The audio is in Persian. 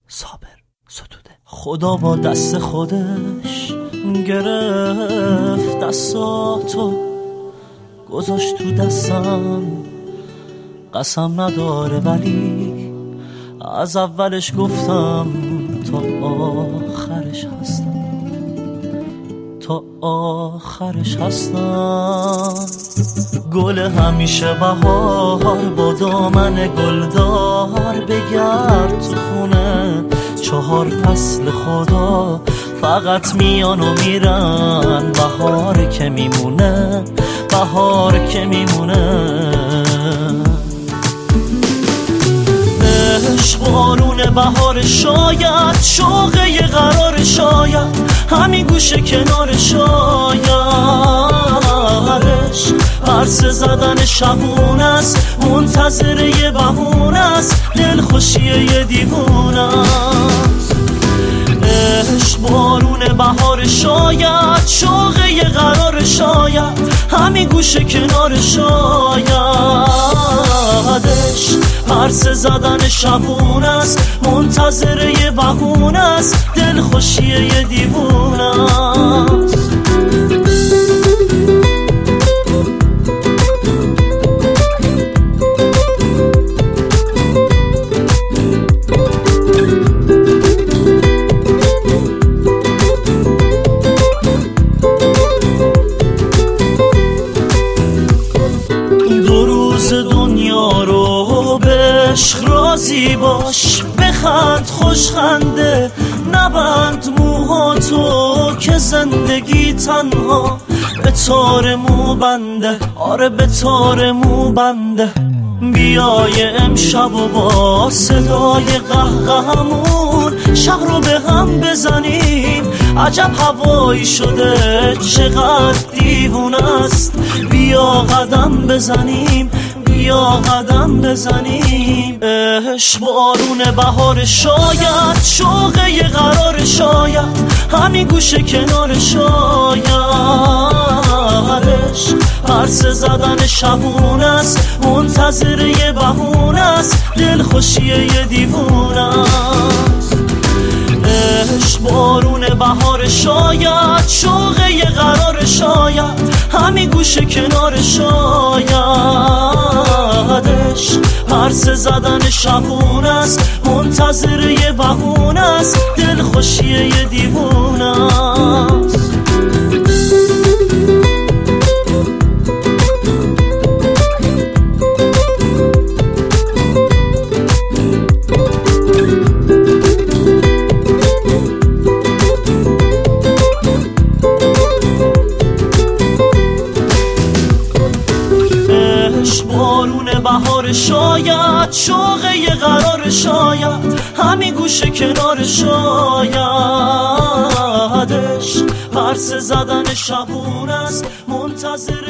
صابر ستوده. خدا با دست خودش گرفت دستاتو، گذاشت تو دستم، قسم نداره ولی از اولش گفتم تا آخرش هستم، تا آخرش هستم. گل همیشه بهار با دامن گلدار، بگرد تو خونه 4 فصل خدا فقط میان و میرن، بهار که میمونه، بهار که میمونه. عشق بارون بهار، شاید شوق یه قرار، شاید همین گوشه کنار، شایدش عرصه زدن شبون است، منتظر یه بهونه است، دلخوشی یه دیوونه است. عشق بارون بهار، شاید شوق یه قرار، شاید همین گوشه کنار، شایدش عرصه زدن شبون است، منتظر یه بهونه است، دلخوشی یه دیوونه است. دنیا رو به عشق راضی باش، بخند خوشخنده، نبند موهاتو که زندگی تنها به تار مو بنده، آره به تار مو بنده. بیای امشب و با صدای قهقهمون شهر رو به هم بزنیم، عجب هوایی شده چقدر دیوونه است. بیا قدم بزنیم، بیا قدم بزنیم. عشق بارون بهار، شاید شوق یه قرار، شاید همین گوشه کنار، شایدش عرصه زدن شبون است، منتظر یه بهونه است، دلخوشی یه دیوونه است. عشق بارون بهار، شاید شوق یه قرار، شاید همین گوشه کنار، شایدش عرصه زدن شبون است، منتظر یه بهونه است، دلخوشی یه دیوونه است. بارون بهار، شاید شوق یه قرار، شاید همین گوشه کنار، شایدش عرصه زدن شبون است، منتظر